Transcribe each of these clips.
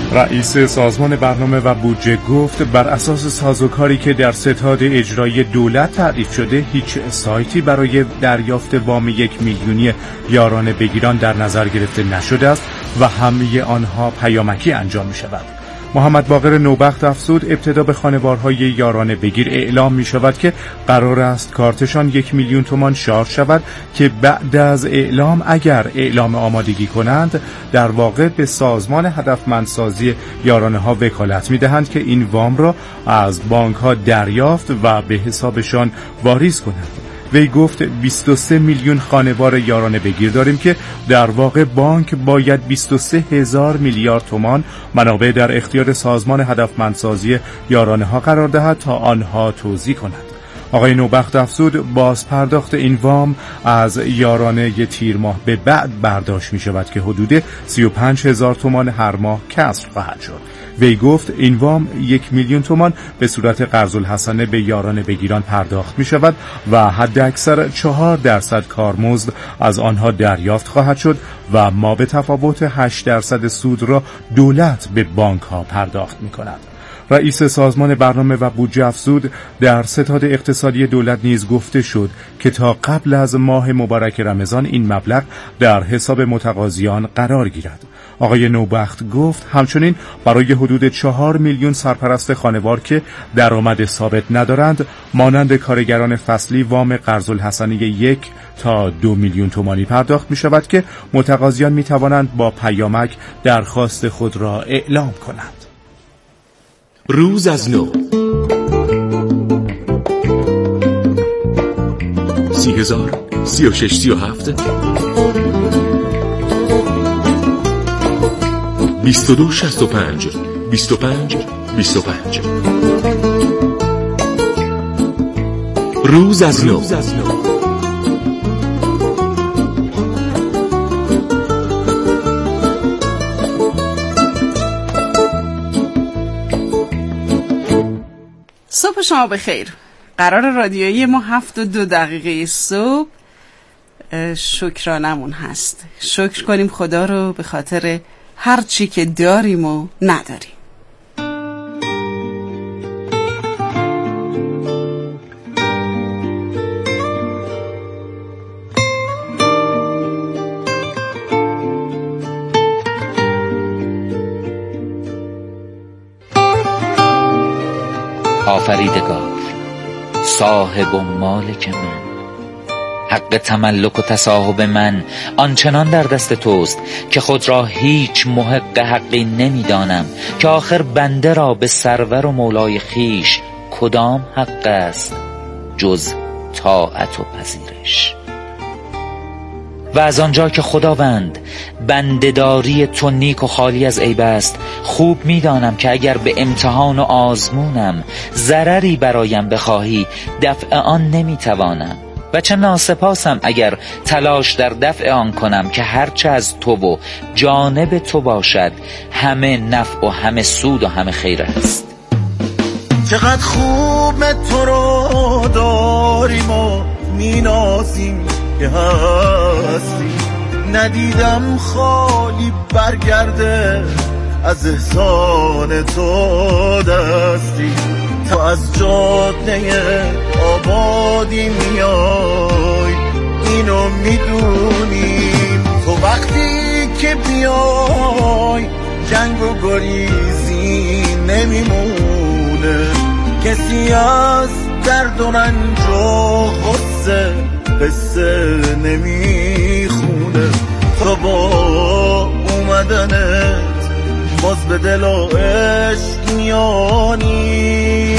رئیس سازمان برنامه و بودجه گفت بر اساس سازوکاری که در ستاد اجرایی دولت تعریف شده هیچ سایتی برای دریافت وام 1 میلیونی یاران بگیران در نظر گرفته نشده است و همه آنها پیامکی انجام می شود. محمد باقر نوبخت افزود ابتدا به خانوارهای یاران بگیر اعلام می شود که قرار است کارتشان 1 میلیون تومان شارژ شود که بعد از اعلام اگر اعلام آمادگی کنند در واقع به سازمان هدفمندسازی یارانه ها وکالت می دهند که این وام را از بانک ها دریافت و به حسابشان واریز کنند. وی گفت 23 میلیون خانوار یارانه بگیر داریم که در واقع بانک باید 23,000 میلیارد تومان منابع در اختیار سازمان هدفمندسازی یارانه ها قرار دهد تا آنها توزیع کند. آقای نوبخت افزود باز پرداخت این وام از یارانه تیر ماه به بعد برداشت می شود که حدود 35,000 تومان هر ماه کسر خواهد شد. وی گفت این وام 1 میلیون تومان به صورت قرض الحسنه به یاران بگیران پرداخت می شود و حد اکثر 4% کارمزد از آنها دریافت خواهد شد و ما به تفاوت 8% سود را دولت به بانک ها پرداخت می کند. رئیس سازمان برنامه و بودجه افزود در ستاد اقتصادی دولت نیز گفته شد که تا قبل از ماه مبارک رمضان این مبلغ در حساب متقاضیان قرار گیرد. آقای نوبخت گفت همچنین برای حدود 4 میلیون سرپرست خانوار که درآمد ثابت ندارند مانند کارگران فصلی وام قرض الحسنه 1 تا 2 میلیون تومانی پرداخت می شود که متقاضیان می توانند با پیامک درخواست خود را اعلام کنند. روز از نو 30,000 36 37 22 65 25 25 روز از نو. صبح شما بخیر. قرار رادیویی ما 7:02 صبح شکرانمون هست. شکر کنیم خدا رو به خاطر هر چی که داریم و نداریم. آفریدگار، صاحب و مالک من، حق تملک و تصاحب من آنچنان در دست توست که خود را هیچ محق حقی نمیدانم که آخر بنده را به سرور و مولای خیش کدام حق است جز طاعت و پذیرش. و از آنجا که خداوند بنده‌داری تو نیک و خالی از عیب است، خوب می‌دانم که اگر به امتحان و آزمونم ضرری برایم بخواهی دفع آن نمی‌توانم و چه ناسپاسم اگر تلاش در دفع آن کنم که هرچه از تو و جانب تو باشد همه نفع و همه سود و همه خیر است. چقدر خوب تو رو داریم و مینازیم که هستی، ندیدم خالی برگرده از احسان تو دستی. تو از جاده آبادی میای اینو میدونیم، تو وقتی که بیای جنگ و گریزی نمیمونه، کسی از درد و رنج و غصه قصه نمیخونه. تو با اومدنت باز به دل و عشق میانی،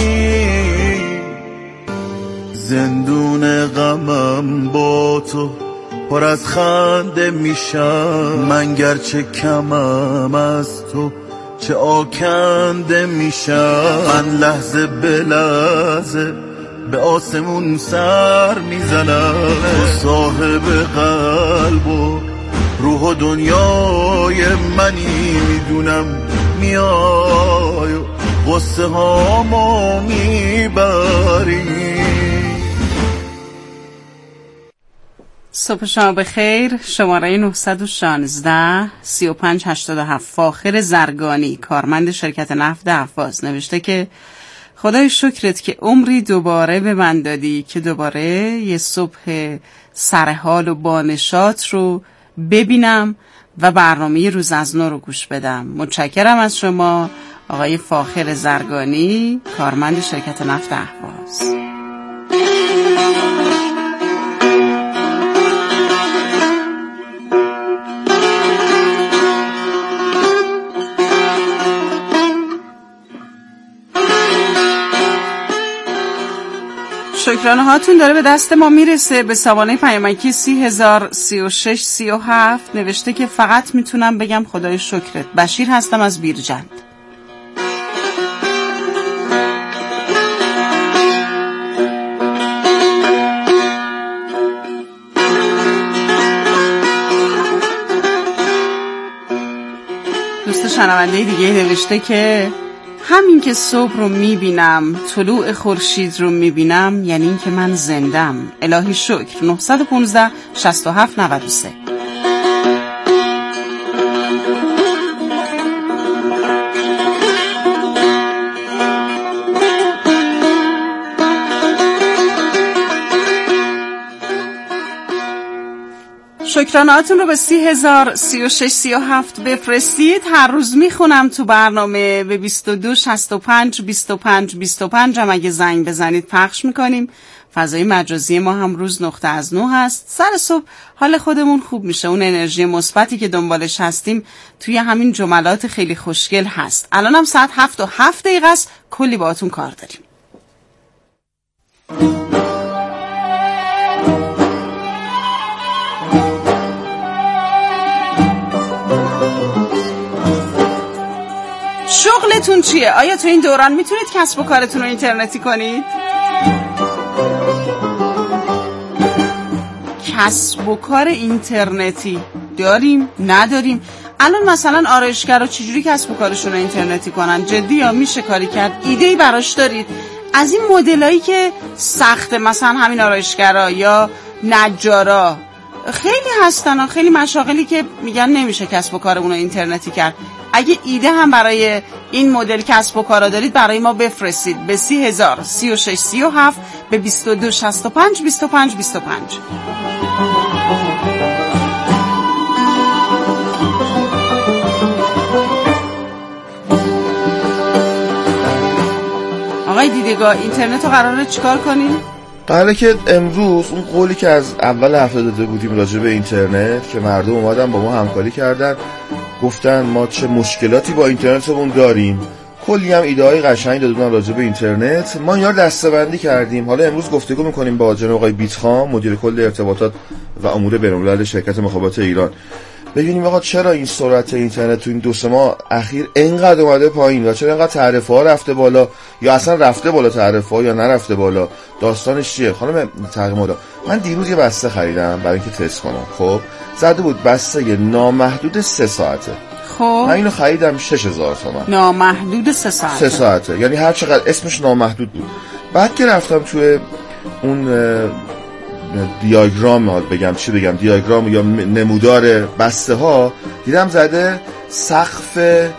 زندون غمم با تو پر از خنده میشم، من گرچه کمم از تو چه آکنده میشم. من لحظه به لحظه به آسمون سر میزنم، تو صاحب قلب و روح و دنیای منی، میدونم میای و غصه هامو میبری. صبح شما بخیر. شماره 916 3587 فاخر زرگانی، کارمند شرکت نفت اهواز، نوشته که خدای شکرت که عمری دوباره به من دادی که دوباره یه صبح سرحال و بانشات رو ببینم و برنامه روز از نو رو گوش بدم. متشکرم از شما آقای فاخر زرگانی، کارمند شرکت نفت اهواز. شکرانه هاتون داره به دست ما میرسه. به سوانه پیامکی 30,036,37 نوشته که فقط میتونم بگم خدای شکرت. بشیر هستم از بیرجند. دوست شنونده دیگه نوشته که همین که صبح رو میبینم، طلوع خورشید رو میبینم، یعنی این که من زندم. الهی شکر. 915 67 93. شکرانهاتون رو به 30,036,37 بفرستید. هر روز میخونم تو برنامه. به 22 65 25 25 هم اگه زنگ بزنید پخش میکنیم. فضای مجازی ما هم روز نقطه از نو هست. سر صبح حال خودمون خوب میشه. اون انرژی مثبتی که دنبالش هستیم توی همین جملات خیلی خوشگل هست. الان هم ساعت 7:07 است. کلی باهاتون کار داریم. شغلتون چیه؟ آیا تو این دوران میتونید کسب و کارتون رو اینترنتی کنید؟ کسب و کار اینترنتی داریم؟ نداریم؟ الان مثلا آرایشگرا چجوری کسب و کارشون رو اینترنتی کنن؟ جدی یا میشه کاری کرد؟ ایده‌ای براش دارید؟ از این مدلایی که سخته، مثلا همین آرایشگرا یا نجارا خیلی هستن، خیلی مشاغلی که میگن نمیشه کسب و کارمون رو اینترنتی کرد. اگه ایده هم برای این مدل کسب و کارا دارید برای ما بفرستید به 30,036,37 به 22 65 25 25. آقای دیدگاه، اینترنت رو قراره چیکار کنیم؟ قراره که امروز اون قولی که از اول هفته داده بودیم راجع به اینترنت که مردم اومدن با ما همکاری کردن، گفتن ما چه مشکلاتی با اینترنتمون داریم، کلی هم ایده‌های قشنگ داده بودن راجع به اینترنت. ما اینا رو دسته‌بندی کردیم. حالا امروز گفتگو می‌کنیم با جناب آقای بیتخام، مدیر کل ارتباطات و امور بین‌الملل شرکت مخابرات ایران، ببینیم آقا چرا این سرعت اینترنت تو این 2-3 ماه اخیر اینقدر اومده پایین و چرا اینقدر تعرفه‌ها رفته بالا، یا اصلا رفته بالا تعرفه‌ها یا نرفته بالا، داستانش چیه؟ خانم تقی‌مولا، من دیروز یه بسته خریدم برای اینکه تست کنم. خب زده بود بسته نامحدود 3 ساعته. خب من اینو خریدم 6,000 تومان. نامحدود 3 ساعته. 3 ساعته، یعنی هر چقدر اسمش نامحدود بود. بعد که رفتم توی اون دیاگرام، دیاگرام یا نمودار بسته ها، دیدم زده سقف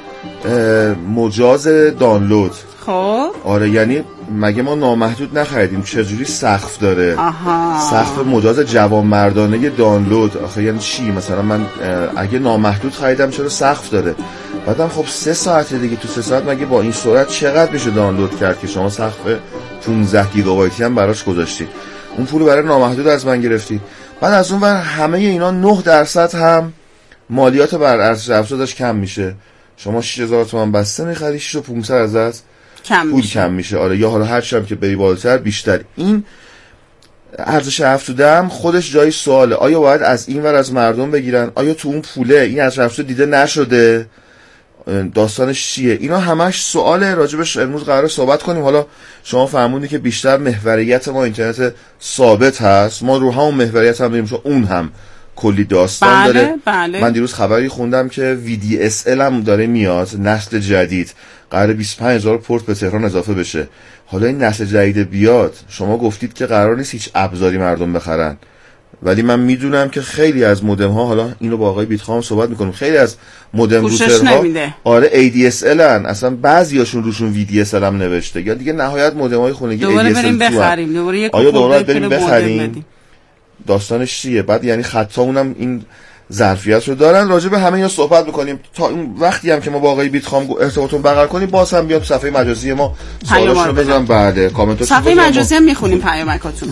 مجاز دانلود. خب آره، یعنی مگه ما نامحدود نخریدیم؟ چجوری سقف داره؟ سقف مجاز جوانمردانه دانلود. آخه یعنی چی؟ مثلا من اگه نامحدود خریدم چرا سقف داره؟ بعدم خب 3 ساعته دیگه، تو 3 ساعت مگه با این سرعت چقدر میشه دانلود کرد که شما سقف 15 گیگابایتی هم براش گذاشتید؟ اون پولو برای نامحدود از من گرفتید. بعد از اون ور همه اینا 9% هم مالیات بر ارزش افزودش کم میشه. شما 6,000 تومان بسته میخری، 6,500 ازت پول کم میشه. آره، یا حالا هر چقدر که بری بالاتر بیشتر. این ارزش افزوده هم خودش جای سواله. آیا باید از این ور از مردم بگیرن؟ آیا تو اون پوله این ارزش افزوده دیده نشده؟ داستانش چیه؟ اینا همش سواله، راجبش امروز قراره صحبت کنیم. حالا شما فهموندی که بیشتر محوریت ما اینترنت ثابت هست، ما رو همون محوریت هم بریم، چون اون هم کلی داستان داره. بله. من دیروز خبری خوندم که VDSL هم داره میاد، نسل جدید، قراره 25,000 پورت به تهران اضافه بشه. حالا این نسل جدید بیاد، شما گفتید که قرار نیست هیچ ابزاری مردم بخرن، ولی من میدونم که خیلی از مودم ها، حالا اینو با آقای بیتخام صحبت میکنم، خیلی از مودم روترها آره ADSL ان، اصلا بعضیاشون روشون VDSL هم نوشته، یا دیگه نهایت مودم های خونگی دوباره بریم بخریم، دوباره یک بریم بخریم. داستانش چیه؟ بعد یعنی خطا اونم این ظرفیت رو دارن. راجع به همه اینا صحبت می‌کنیم تا اون وقتی هم که ما با آقای بیتخام ارتباطمون برقرار کنیم، باز هم بیاد صفحه مجازی ما سوالاشو بزنن، بعد کامنتاشو صفحه مجازی هم می‌خونیم پیامکاتون.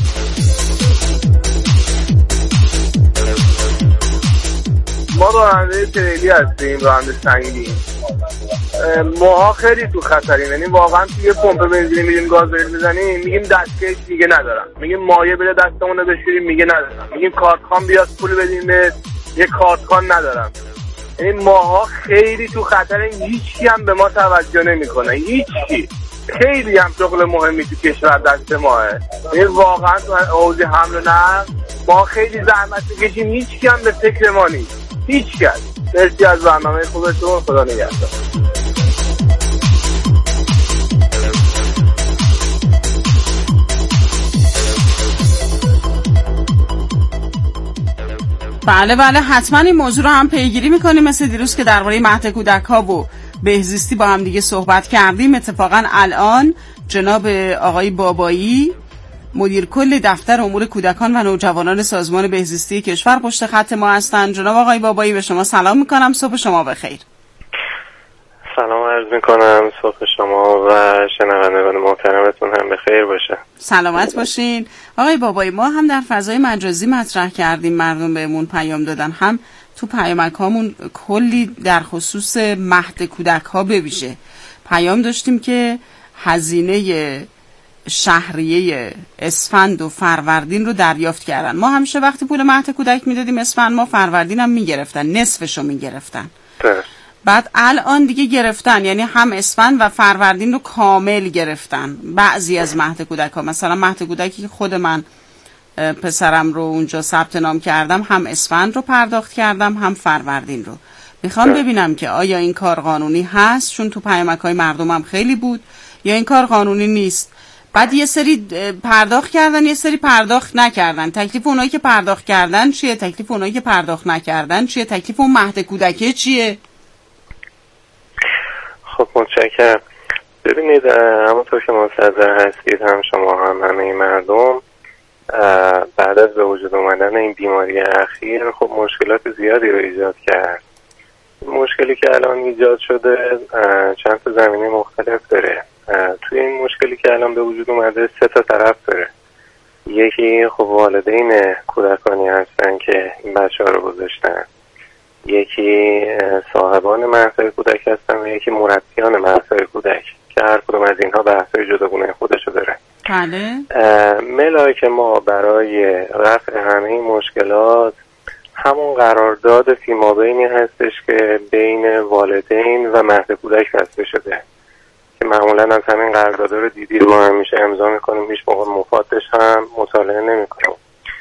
ما راننده تریلی هستیم، راننده سنگین. ماها خیلی تو خطریم، یعنی واقعا توی یه پمپ بنزین میریم گاز میزنیم، میگیم دستکش دیگه ندارم، میگیم مایه بده دستمون رو بشوریم، میگه ندارم، میگیم کارتخوان بیاد پول بدیم، یه کارتخوان ندارم. یعنی ماها خیلی تو خطریم، هیچکی هم به ما توجه نمیکنه، هیچکی. خیلی هم شغل مهمی تو کشور دست ماه. یعنی واقعا تو حوزه حمل و نقل ما خیلی زحمت میکشیم، هیچکی هم به فکر ما نیست، هیچ کس. مرسی از برنامه خوبتون، خدا نگهدار. بله حتما این موضوع رو هم پیگیری میکنیم، مثل دیروز که درباره مهد کودک ها و بهزیستی با هم دیگه صحبت کردیم. اتفاقا الان جناب آقای بابایی مدیر کل دفتر امور کودکان و نوجوانان سازمان بهزیستی کشور پشت خط ما هستند. جناب آقای بابایی به شما سلام میکنم، صبح شما بخیر. سلام عرض میکنم، صبح شما و شنوندگان محترمتون هم بخیر باشه. سلامت باشین. آقای بابایی، ما هم در فضای مجازی مطرح کردیم، مردم بهمون پیام دادن، هم تو پیامک هامون کلی در خصوص مهد کودک ها بویژه پیام داشتیم که هزینه شهریه اسفند و فروردین رو دریافت کردن. ما همیشه وقتی پول مهد کودک میدادیم اسفند ما، فروردین هم میگرفتن، نصفشو میگرفتن. بعد الان دیگه گرفتن، یعنی هم اسفند و فروردین رو کامل گرفتن. بعضی از مهد کودک ها، مثلا مهد کودکی که خود من پسرم رو اونجا ثبت نام کردم، هم اسفند رو پرداخت کردم هم فروردین رو. میخوام ببینم که آیا این کار قانونی هست، چون تو پیامک های مردم هم خیلی بود، یا این کار قانونی نیست. بعد یه سری پرداخت کردن، یه سری پرداخت نکردن. تکلیف اونایی که پرداخت کردن چیه؟ تکلیف اونایی که پرداخت نکردن چیه؟ تکلیف اون مهد کودکه چیه؟ خب متشکرم. ببینید همونطور که مستحضر هستید، هم شما هم همه مردم، بعد از به وجود اومدن این بیماری اخیر خب مشکلات زیادی رو ایجاد کرد. مشکلی که الان ایجاد شده چند تا زمینه مختلف داره. توی این مشکلی که الان به وجود اومده 3 تا طرف داره. یکی خب والدین کودکانی هستن که این بچه‌ها رو گذاشتن، یکی صاحبان مهدهای کودک هستن و یکی مربیان مهدهای کودک که هر کدوم از اینها بحث‌های جداگونه خودشو داره. بله. ملاک ما برای رفع همه این مشکلات همون قرارداد فیمابینی هستش که بین والدین و مهد کودک بسته شده که معمولا از همین قرارداد رو دیدید، ما همیشه امضا میکنیم، هیچ موقع مفادش هم مطالعه نمیکنیم.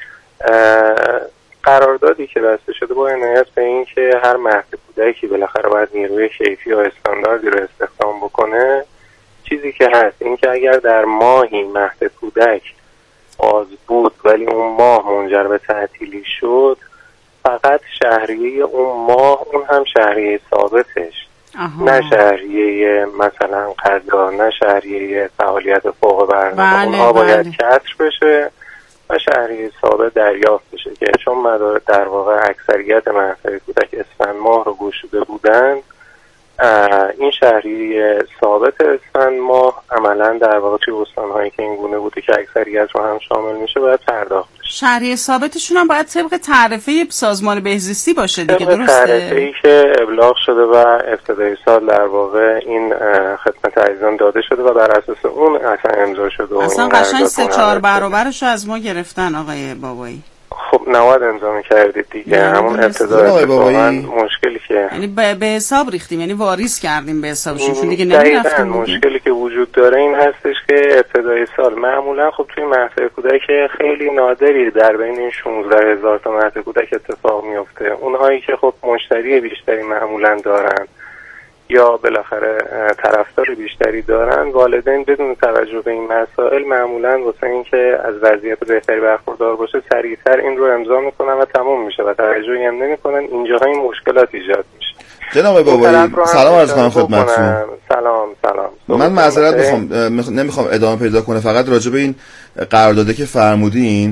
قراردادی که بسته شده با عنایت به این که هر مهد کودکی بالاخره باید نیروی کیفی و استانداردی رو استخدام بکنه. چیزی که هست این که اگر در ماهی مهد کودک باز بود ولی اون ماه منجر به تعطیلی شد، فقط شهریه اون ماه، اون هم شهریه ثابتش، نه شهریه مثلا قضا، نه شهریه فعالیت فوق برنامه، اونها باید کسر بشه و شهریه ثابت دریافت بشه که چون مدار در واقع اکثریت مهدهای کودک اسفند ماه رو گشوده بودن، این شهریه ثابت اسفند ماه عملا در واقع توی استان‌هایی که این گونه بوده که اکثریت رو هم شامل میشه باید پرداخت بشه. شهریه ثابتشون هم باید طبق تعرفه سازمان بهزیستی باشه دیگه، درسته؟ تعرفه‌ای که ابلاغ شده و ابتدای سال در واقع این خدمت عزیزان داده شده و بر اساس اون اصلا امضا شده. اصلا قشنگ 3-4 برابرش رو از ما گرفتن آقای بابایی. خب نواد امضا می‌کردید دیگه، همون ابتدای مشکلی که یعنی به حساب ریختیم، یعنی واریز کردیم به حسابشون، چون دیگه نمی‌رفتیم. مشکلی که وجود داره این هستش که ابتدای سال معمولا خب توی مهد کودک خیلی نادری در بین این 16000 تا مهد کودک اتفاق میفته. اونهایی که خب مشتری بیشتری معمولا دارن یا بالاخره طرفدار بیشتری دارن، والدین بدون توجه به این مسائل معمولا واسه اینکه از وضعیت بهتری برخوردار باشه سریعتر این رو امضا میکنن و تموم میشه و توجهی هم نمیکنن. اینجاها این مشکلات ایجاد میشه. جناب بابایی سلام عرض کنم خدمتتون. سلام. من معذرت نمیخوام ادامه پیدا کنه، فقط راجع به این قراردادی که فرمودین.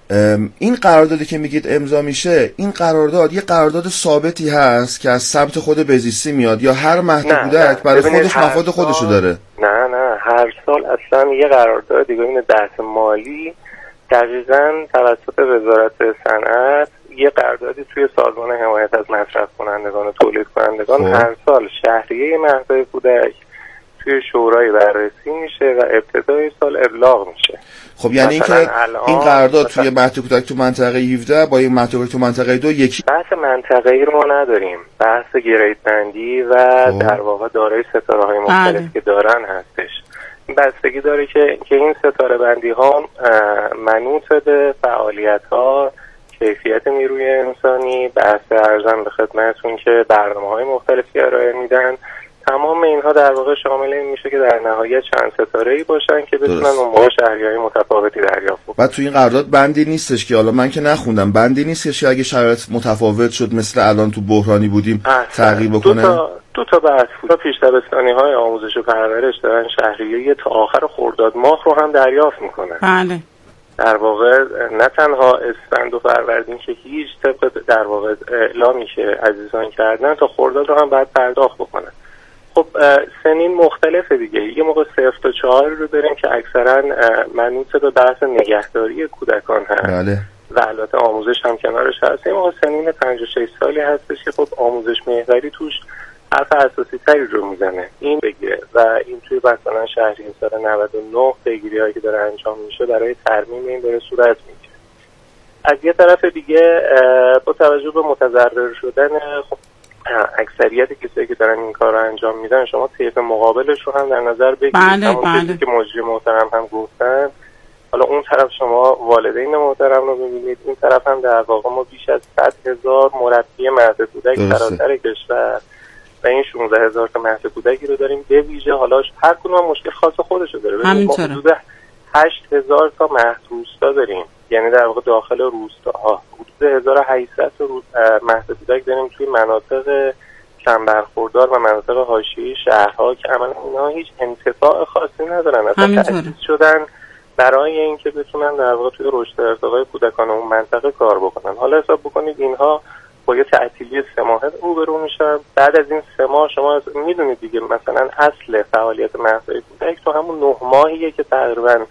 این قراردادی که میگید امضا میشه، این قرارداد یه قرارداد ثابتی هست که از سمت خود بهزیستی میاد یا هر مهد کودک برای خودش مفاد خودشو داره؟ نه هر سال اصلا یه قرارداد دیگه این بحث مالی دقیقاً توسط وزارت صنعت یه قراردادی توی سازمان حمایت از مصرف کنندگان و تولید کنندگان هر سال شهریه مهد کودک توی شورای بررسی میشه و ابتدای سال ابلاغ میشه. خب یعنی اینکه این قرارداد توی مهد کودک تو منطقه 17 با این مهد کودک تو منطقه 2 یکی؟ بحث منطقه‌ای رو ما نداریم، بحث گرید بندی و در واقع دارای ستاره‌های مختلفی که دارن هستش. بستگی داره که این ستاره بندی ها منوط به فعالیت ها، کیفیت نیروی انسانی، بحث ارزم به خدمتتون که برنامه‌های مختلفی ارائه میدن، تمام اینها در واقع شامل این میشه که در نهایت چند ستاره‌ای باشن که بتونن اون موقع شهریه‌های متفاوتی دریافت کنن. بعد تو این قرارداد بندی نیستش که حالا من که نخوندم، بندی نیستش که اگه شرایط متفاوت شد مثل الان تو بحرانی بودیم تغییر بکنه؟ دو تا بحث بود. پیش دبستانی‌های آموزش و پرورش دارن شهریه تا آخر خرداد ماه رو هم دریافت میکنن. بله. در واقع نه تنها اسفند و فروردین که هیچ طبق در واقع اعلامی که عزیزان کردن تا خرداد رو هم باید پرداخت بکنن. خب سنین مختلفه دیگه. یه موقع 0 تا 4 رو داریم که اکثرا منوط به بحث نگهداری کودکان هست. بله. و البته آموزش هم کنارش هست. یه موقع سنین 5-6 سالی هستش که خب آموزش محوری توش حرف اساسی تری رو میزنه این بگیره و این توی مثلا شهریه سال 99 پیگیری هایی که داره انجام میشه برای ترمیم این داره صورت میگیره. از یه طرف دیگه با توجه به متضرر شدن خب اکثریت کسایی که دارن این کار رو انجام میدن، شما طیف مقابلش رو هم در نظر بگیرید. همون چیزی که مجری محترم هم گفتن، حالا اون طرف شما والدین محترم رو ببینید، این طرف هم در واقع ما بیش از 100,000 مربی مهد کودک سراسر کشور و این 16,000 تا مهد کودکی رو داریم. به ویژه حالا هر کدوم مشکل خاص خودشو داره. ما حدود 8,000 تا مهد روستا داریم، یعنی در واقع داخل روستاها حدود 1,800 تا مهد کودک داریم توی مناطق کم برخوردار و مناطق حاشیه‌ای شهرها که عملاً اینا هیچ انتفاع خاصی ندارن. اصلا تأسیس شدن برای اینکه بتونن در واقع توی رشد ارتقای کودکان اون منطقه کار بکنن. حالا حساب بکنید اینها با یه تعطیلی 3 ماهه روبرو میشن. بعد از این 3 ماه شما میدونید دیگه مثلا اصل فعالیت مهد کودک تو همون 9 ماهیه که تقریبا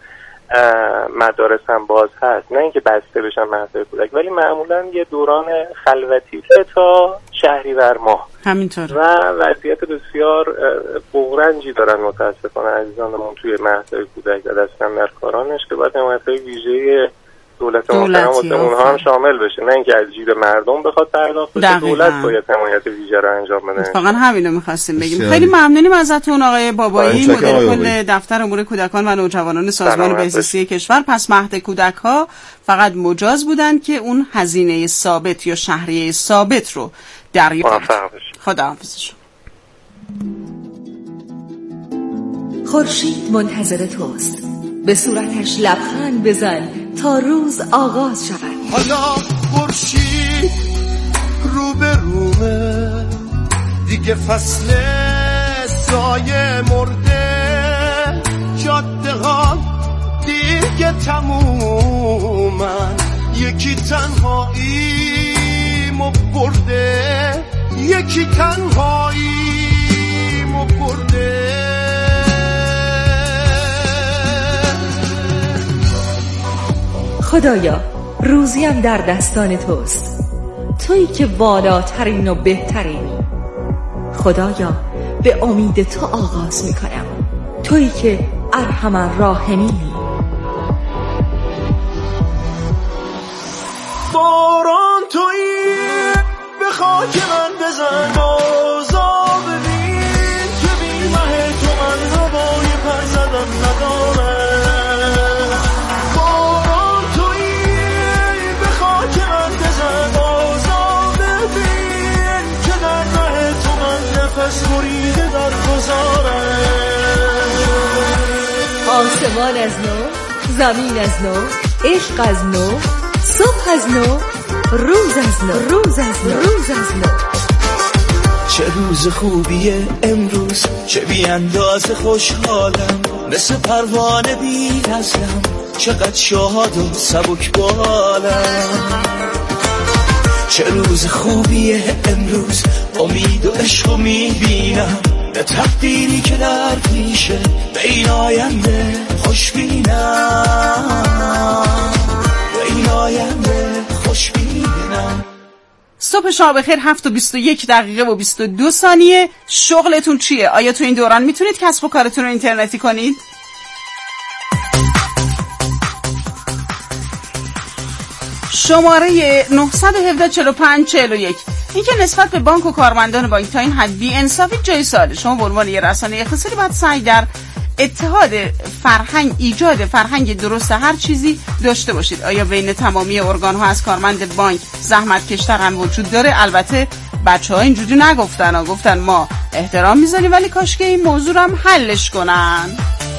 مدارس هم باز هست، نه اینکه بسته بشن مهد کودک، ولی معمولا یه دوران خلوتی تا شهریور ماه همینطور و وضعیت بسیار بغرنجی دارن متاسفانه عزیزانمون توی مهد کودک و دست‌اندرکارانش که باید حمایت‌های ویژه دولت محترم واسه اونها هم شامل بشه، نه اینکه از جیب مردم بخواد پرداخت بشه. دولت باید حمایت ویژه رو انجام بده. واقعا همینو می‌خواستیم بگیم. خیلی ممنونیم ازتون آقای بابایی، مدیر کل دفتر امور کودکان و نوجوانان سازمان بهزیستی کشور. پس مهد کودک‌ها فقط مجاز بودن که اون هزینه ثابت یا شهریه ثابت رو دریافت کنن. خداحافظ شما. خورشید منتظر توست، به صورتش لبخند بزن تا روز آغاز شود. حالا خورشید رو به رومه، دیگه فصل سایه مرده، جاده ها دیگه تمومن، یکی تنهاییمو برده، یکی تنهاییمو برده. خدایا روزیم در دستان توست، تویی که بالاترین و بهترینی. خدایا به امید تو آغاز میکنم، تویی که ارحم الراحمینی. باران تویی به خاک من بزن، بازا ببین که بی مه تو من هوای پر زدن ندارم. آسمان از نو، زمین از نو، عشق از نو، صبح از نو، روز از نو، روز از نو، روز از نو. چه روز خوبیه امروز، چه بی اندازه خوشحالم، مثل پروانه بی نزلم، چقدر شاد و سبک بالم. چه روز خوبیه امروز، امید و عشق میبینم، به تقدیری که در پیشه، به این آینده خوش بینم، به این آینده خوش بینم. صبح شما بخیر. 7:21 و 22 ثانیه. شغلتون چیه؟ آیا تو این دوران میتونید کسب و کارتون رو اینترنتی کنید؟ شماره 917-45-41. این که نسبت به بانک و کارمندان بانک تا این حد بی انصافی جای ساله. شما به عنوان یه رسانه اقتصادی باید سعی در اتحاد فرهنگ، ایجاد فرهنگ درست هر چیزی داشته باشید. آیا بین تمامی ارگان‌ها از کارمند بانک زحمتکش‌تر هم وجود داره؟ البته بچه‌ها اینجوری نگفتن، گفتن ما احترام می‌ذاریم ولی کاش که این موضوع رو هم حلش کنن.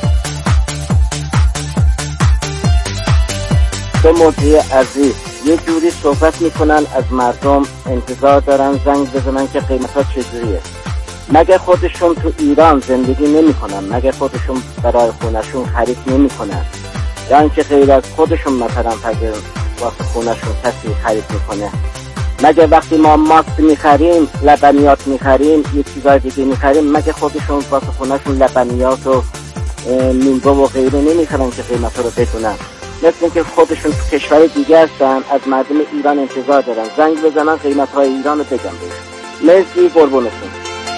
دو موضوع عزیز یه جوری صحبت میکنن از مردم انتظار دارن زنگ بزنن که قیمت‌ها چجوریه. مگه خودشون تو ایران زندگی نمی‌کنن؟ مگه خودشون برای خونشون خرید نمی‌کنن؟ یا اینکه غیر از خودشون مثلا فقط واسه خونشون کسی خرید میکنه؟ مگه وقتی ما ماست میخریم، لبنیات میخریم، یه چیزای دیگه میخریم، مگه خودشون واسه خونشون لبنیات و میوه و غیره نمیخرن که قیمت‌ها رو بدونن؟ مثل اینکه خودشون تو کشور دیگه هستن، از مردم ایران انتظار دارن زنگ بزنن قیمت‌های ایران رو بگم بهش. مرسی، قربونتون.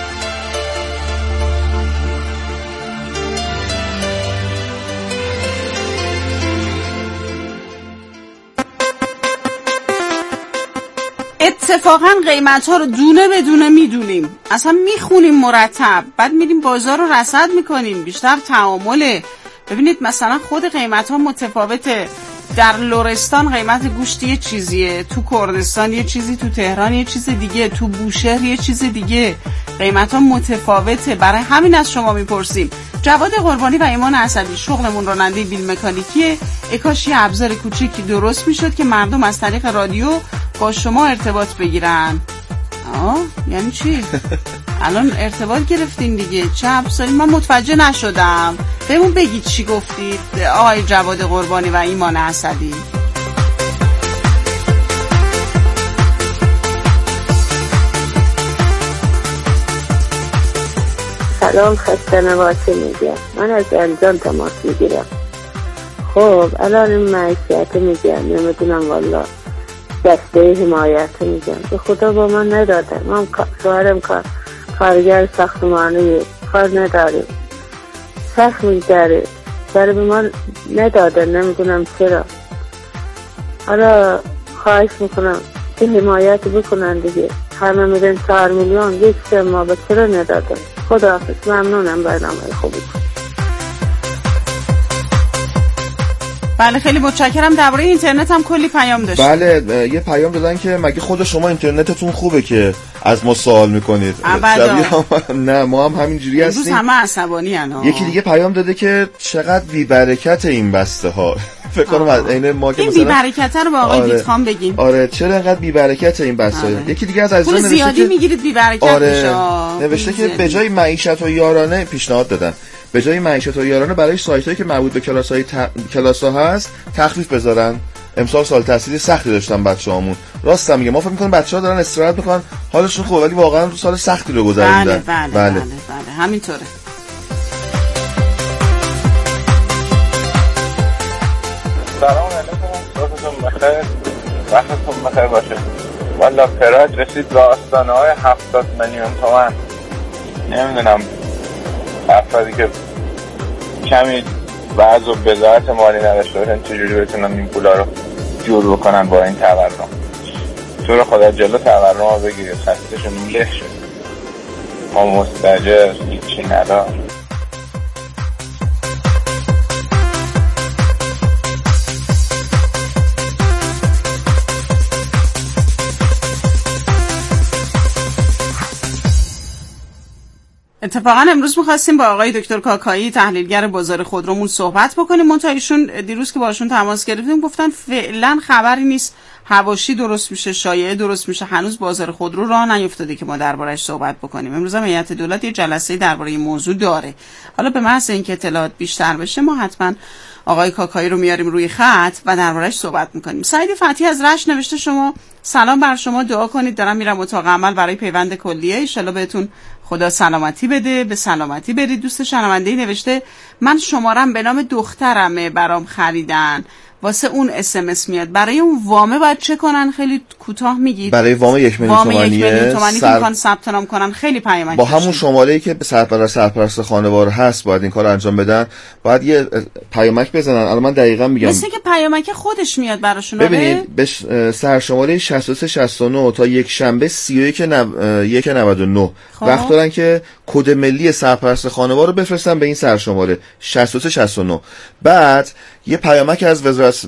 اتفاقا قیمت ها رو دونه بدونه میدونیم، اصلا میخونیم مرتب، بعد میریم بازار رو رصد میکنیم، بیشتر تعامله. ببینید مثلا خود قیمت ها متفاوته. در لرستان قیمت گوشت یه چیزیه، تو کردستان یه چیزی، تو تهران یه چیز دیگه، تو بوشهر یه چیز دیگه. قیمت ها متفاوته. برای همین از شما میپرسیم. جواد قربانی و ایمان اسدی شغلمون راننده بیل مکانیکیه. کاش یه ابزار کوچیکی درست میشد که مردم از طریق رادیو با شما ارتباط بگیرن. یعنی چی؟ الان ارتباط گرفتین دیگه، چه ابزاری؟ من متوجه نشدم. بهمون بگید چی گفتید آقای جواد قربانی و ایمان اسدی. سلام، خسته نباشی میگم. من از انجام تماس میگیرم. خب الان این معیشت میگم، نمیدونم والا دسته حمایت میگم، به خدا با من ندادن. من شوهرم کارگر ساختمانی، کار نداریم، سخت میگذره، سر به من ندادن، نمیدونم چرا. حالا خواهش میکنم که حمایت بکنن دیگه. همه میدن 4 میلیون، یک سه ما به چرا ندادن؟ خداحافظ، ممنونم، برنامه خوبی کن. بله خیلی متشکرم. درباره اینترنت هم کلی پیام داشت. بله یه پیام دادن که مگه خود شما اینترنتتون خوبه که از ما سوال میکنید؟ نه ما هم همینجوری هستیم. امروز همه عصبانی هستن. یکی دیگه پیام داده که چقدر بی برکت این بسته ها. فکر کنم از عین ما که این مثلا بی برکت رو با آقای دیدخان بگیم. آره چرا انقدر بی برکت این بسته ها. یکی دیگه از عزیزان نوشته زیادی میگیرید بی برکت بشه. نوشته که به جای معیشت و یارانه پیشنهاد دادن، به جای معیشت و یارانه برای سایتایی که مربوط به کلاس‌ها هست تخفیف بذارن. امسال سال تحصیلی سختی داشتن بچه‌هامون. راست میگه، ما فکر می‌کنیم بچه‌ها دارن استراحت می‌کنن، حالشون خوبه، ولی واقعا سال سختی رو گذروندن. بله همینطوره. سلام علیکم، صبحتون بخیر، وقتتون بخیر باشه. والا پراج رسید به آستانه‌های 70 میلیون تومان. نمیدونم افرادی که کمی وضع و بضاعت مالی نداشته باشن چجوری بتونن این پولا رو جور بکنن با این تورم. تو رو خدا جلو تورم رو بگیرید، خستشون له شد، ما مستجر هیچی ندار. اتفاقا امروز می‌خواستیم با آقای دکتر کاکایی تحلیلگر بازار خودرومون صحبت بکنیم. منتها ایشون دیروز که باشون تماس گرفتیم گفتن فعلا خبری نیست، حواشی درست میشه، شایعه درست میشه، هنوز بازار خودرو راه نیفتاده که ما درباره‌اش صحبت بکنیم. امروز هم هیئت دولت یه جلسه درباره این موضوع داره. حالا به محض اینکه اطلاعات بیشتر بشه ما حتما آقای کاکایی رو میاریم روی خط و درباره‌اش صحبت میکنیم. سعید فتحی از رشت نوشته شما سلام بر شما، دعا کنید دارم میرم اتاق عمل برای پیوند کلیه، ان شاءالله بهتون خدا سلامتی بده، به سلامتی برید. دوست شنونده‌ای نوشته من شمارم به نام دخترمه برام خریدن، واسه اون اس میاد، برای اون وامه باید چه کنن؟ خیلی کوتاه میگید. برای وام 1 میلیون تومانی که میخوان ثبت نام کنن خیلی پیامک با همون شماره‌ای که سرپرست خانوار هست باید این کارو انجام بدن، باید یه پیامک بزنن. الان من دقیقاً میگم مثل که پیامک خودش میاد براشون. ببینید به سرشماره 6369 تا یک شنبه 3199 وقت دارن که کد ملی سرپرست خانوار رو بفرستن به این سرشماره 6369. بعد یه پیامک از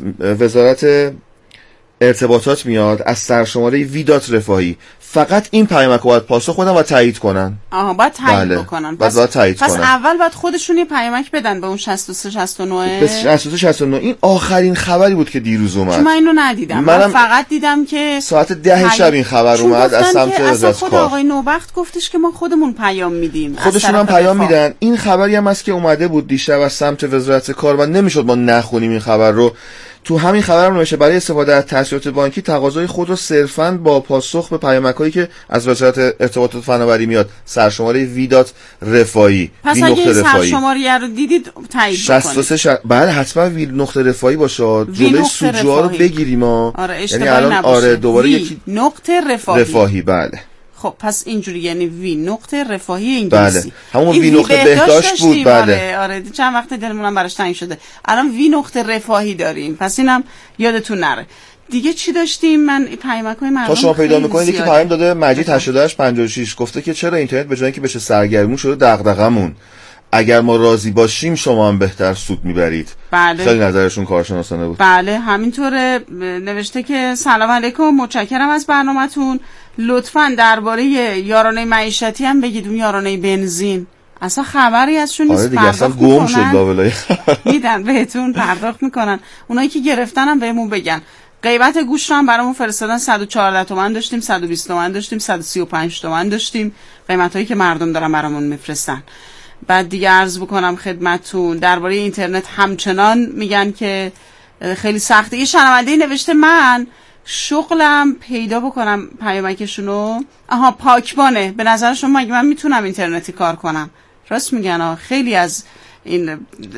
وزارت ارتباطات میاد از سرشماره ویدات رفاهی. فقط این پیامک رو باید پاسخ بدن و تایید کنن. باید تایید بکنن. پس اول باید خودشون یه پیامک بدن به اون 6369. به 6369. این آخرین خبری بود که دیروز اومد. من اینو ندیدم. من فقط دیدم که ساعت 10 شب این خبر اومد از سمت وزارت کار. آقای نوبخت گفتش که ما خودمون پیام میدیم. خودشون هم پیام میدن. این خبری هم هست که اومده بود دیشب از سمت وزارت کار و نمیشد ما نخونیم این خبر رو. تو همین خبر هم نوشته برای استفاده از تسهیلات بانکی تقاضای خود رو صرفاً با پاسخ به پیامک‌هایی که از وزارت ارتباطات فناوری میاد سرشماره ویدات رفاهی. پس اگه سرشماره رو دیدید تایید بکنید. بله حتما وی نقطه رفاهی باشه. جلوی سوجوها رو بگیریم ما. یعنی الان دوباره یکی نقطه رفاهی. بله. خب پس اینجوری یعنی وی نقطه رفاهی انگلیسی. بله. همون وی نقطه بهداشت بود. بله. آره چند وقت دلمونم براش تنگ شده. الان وی نقطه رفاهی داریم. پس اینم یادتون نره. دیگه چی داشتیم؟ من پیامک‌های مردم تا شما پیدا می‌کنید یکی پیام داده مجید 8856 گفته که چرا اینترنت به جای اینکه بشه سرگرمون شده دغدغمون. اگر ما راضی باشیم شما هم بهتر سود میبرید. بله. خیلی نظرشون کارشناسانه بود. بله همینطوره. نوشته که سلام علیکم، متشکرم از برنامه‌تون، لطفاً درباره یارانه معیشتی هم بگید. اون یارانه بنزین اصلا خبری ازشون نیست. دیگه اصلا گم شد لابلای میدن بهتون پرداخت میکنن. اونایی که گرفتن هم بهمون بگن. قیمت گوشت رو هم برامون فرستادن. 114 تومن داشتیم، 120 تومن داشتیم، 135 تومن داشتیم. قیمتایی که مردم دارن برامون میفرستن. بعد دیگه عرض بکنم خدمتتون درباره اینترنت همچنان میگن که خیلی سخته. یه شنونده‌ای نوشته من شغلم پیدا بکنم پیامکشونو. پاکبانه. به نظر شما مگه من میتونم اینترنتی کار کنم؟ راست میگن خیلی از این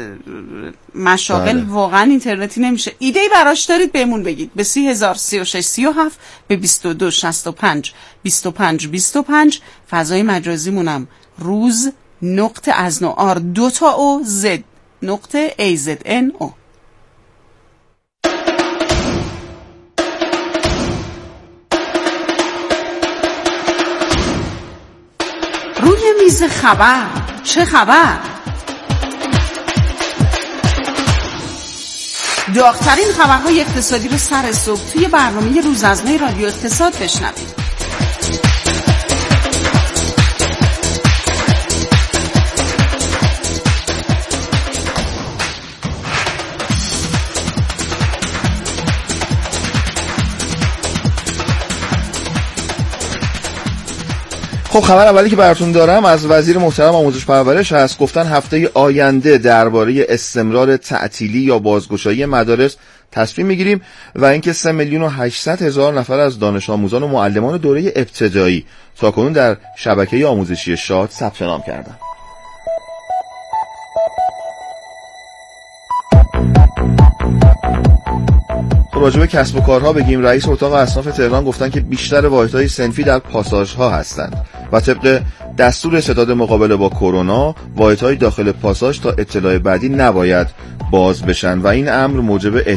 مشاغل واقعا اینترنتی نمیشه. ایده‌ای براش دارید بهمون بگید. به 303637 به 2265 25 فضای مجازی مونم روز نقطه از نوار 2 تا او زد نقطه AZNO. روی میز خبر چه خبر؟ داغ‌ترین خبرهای اقتصادی رو سر صبح توی برنامه روزازنه رادیو اقتصاد بشنوید. خب خبر اولی که براتون دارم از وزیر محترم آموزش پرورش هست. گفتن هفته آینده درباره استمرار تعطیلی یا بازگشایی مدارس تصمیم میگیریم و اینکه 3,800,000 نفر از دانش آموزان و معلمان دوره ابتدایی تاکنون در شبکه آموزشی شاد ثبت نام کردند. راجع به کسب و کارها بگیم. رئیس اتاق اصناف تهران گفتن که بیشتر واحدهای صنفی در پاساژها هستند و طبق دستور ستاد مقابله با کرونا واحدهای داخل پاساژ تا اطلاع بعدی نباید باز بشن و این امر موجب